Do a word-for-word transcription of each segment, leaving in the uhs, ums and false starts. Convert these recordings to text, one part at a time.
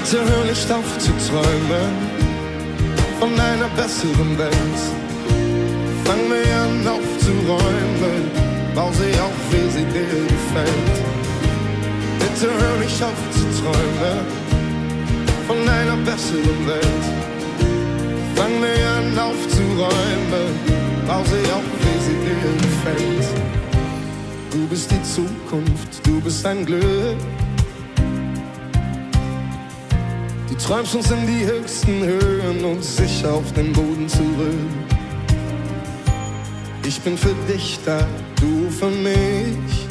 Bitte hör nicht auf zu träumen von einer besseren Welt. Fang mir an aufzuräumen, bau sie auf, wie sie dir gefällt. Bitte hör nicht auf zu träumen von einer besseren Welt. Fang mir an aufzuräumen, bau sie auf, wie sie dir gefällt. Du bist die Zukunft, du bist ein Glück. Du träumst uns in die höchsten Höhen und sicher auf den Boden zurück. Ich bin für dich da, du für mich.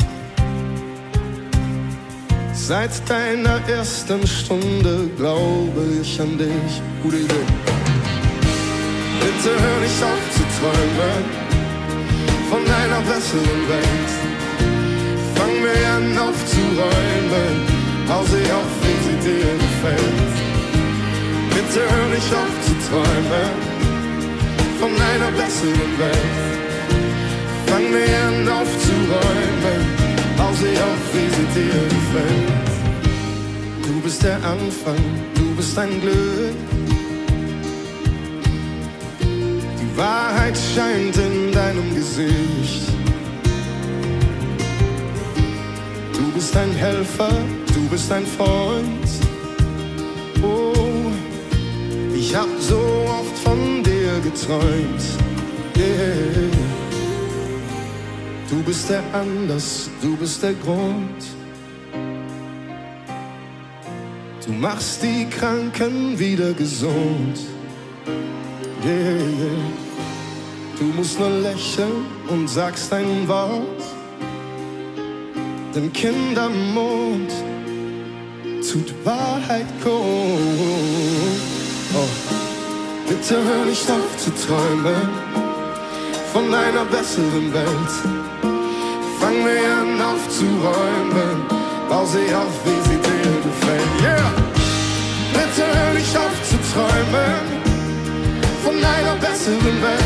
Seit deiner ersten Stunde glaube ich an dich. Gute Idee. Bitte hör nicht auf zu träumen von einer besseren Welt. Fang mir an aufzuräumen, hau sie auf, wie sie dir gefällt. Bitte hör nicht auf zu träumen von einer besseren Welt. Fang mir an aufzuräumen, hau sie auf, wie sie dir gefällt. Du bist der Anfang, du bist ein Glück. Die Wahrheit scheint in deinem Gesicht. Du bist ein Helfer, du bist ein Freund. Oh, ich hab so oft von dir geträumt. Yeah. Du bist der Anlass, du bist der Grund. Du machst die Kranken wieder gesund. Yeah, yeah. Du musst nur lächeln und sagst ein Wort. Dem Kindermond tut Wahrheit kund. Oh. Bitte hör nicht auf zu träumen von einer besseren Welt. Fang mir an aufzuräumen, bau sie auf, wie sie dir gefällt. Yeah! Bitte hör nicht auf zu träumen von einer besseren Welt.